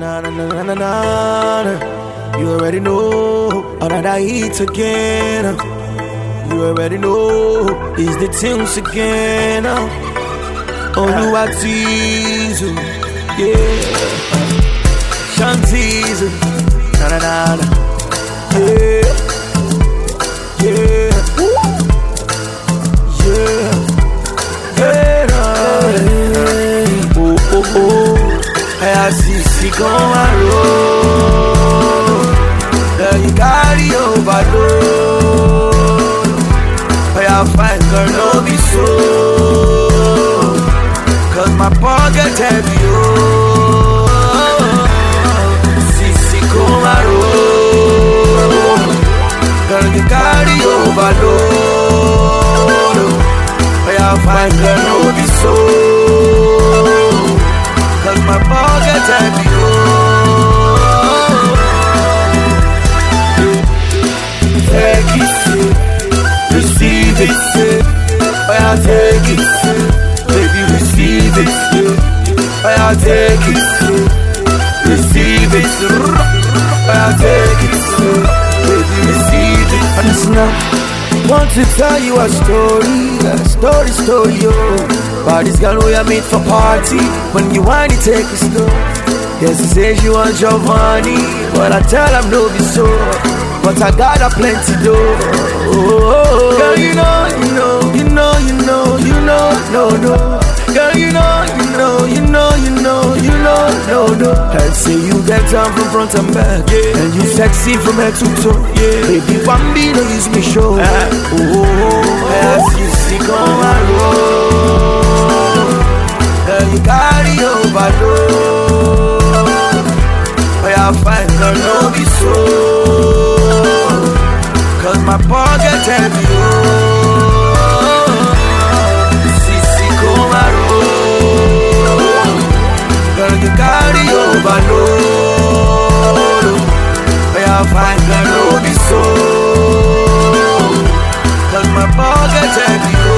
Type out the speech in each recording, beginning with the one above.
na na na na na na. You already know all that I eat again. You already know it's the tunes again. Oh, you are teasing, yeah. Shanties, na na na na, yeah, yeah, yeah. Hey, oh oh oh, I see come and roll. Girl, you carry overload. I find girl, no be so. Cause my pocket heavy, oh. Sissy, come and roll. Girl, you carry overload. I find girl, no be so. Cause my pocket heavy, oh. Take it, receive it, I take it, baby, receive it, I take it, receive it, I take it, baby, receive it. And listen up, want to tell you a story, oh. About this girl we are made for party. When you want to take it slow. Yes, she says she wants your money, but I tell her no be so. But I got a plenty though. Oh, girl, you know, no. Girl, you know, no. I'd say you get down from front and back, yeah. And you sexy from head to toe, yeah. Baby, Bambi, no use me show. Oh, as you see, come and roll. Girl, you carry overload. I find girl, no be so. Cause my pocket heavy, oh. Sissy, come and roll. Girl, you carry overload. I find girl, no be so. Cause my pocket heavy, oh.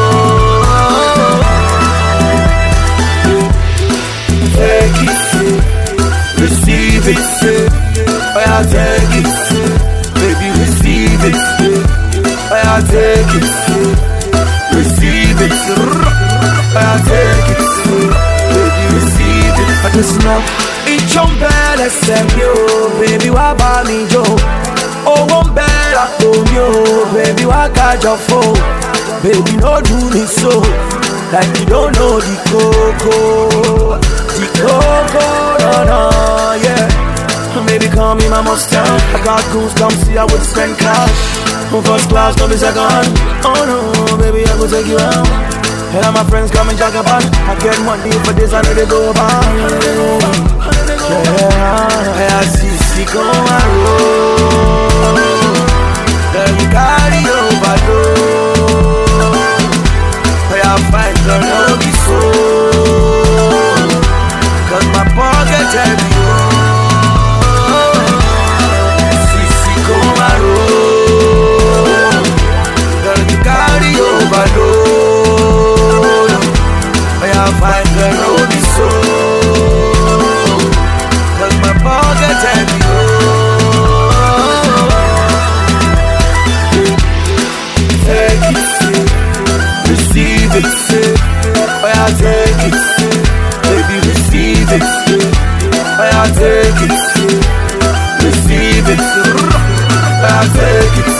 Take it, receive it, I take it. Baby, receive it, I take it, receive it, I take it, baby, receive it. I just know it's your better self, yo, baby, why buy me, yo? Oh, one better home, yo, baby, why got your phone? Baby, no do me so, like you don't know the coco, no, yeah. Baby, call me my Mustang. I got goons, come see I would spend cash. First class, no be second. Oh no, baby, I go take you out. And all my friends come and jack about. I get money for this, I know they go about. Yeah, I see, come and roll. Girl, you carry overload. I find girl, no be so. Cause my pocket heavy, oh. Overload. I find girl, no be so. Cause my pocket heavy, oh. Take it, receive it, I take it, baby, receive it, I take it, receive it, I take it.